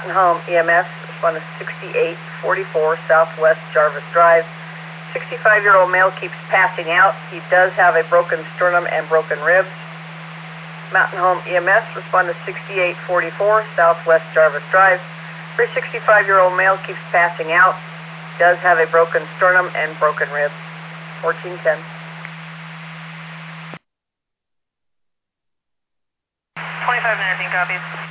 Mountain Home EMS, respond to 6844 Southwest Jarvis Drive. 65-year-old male keeps passing out. He does have a broken sternum and broken ribs. Mountain Home EMS, respond to 6844 Southwest Jarvis Drive. 65-year-old male keeps passing out. Does have a broken sternum and broken ribs. 1410. 25 minutes, copies.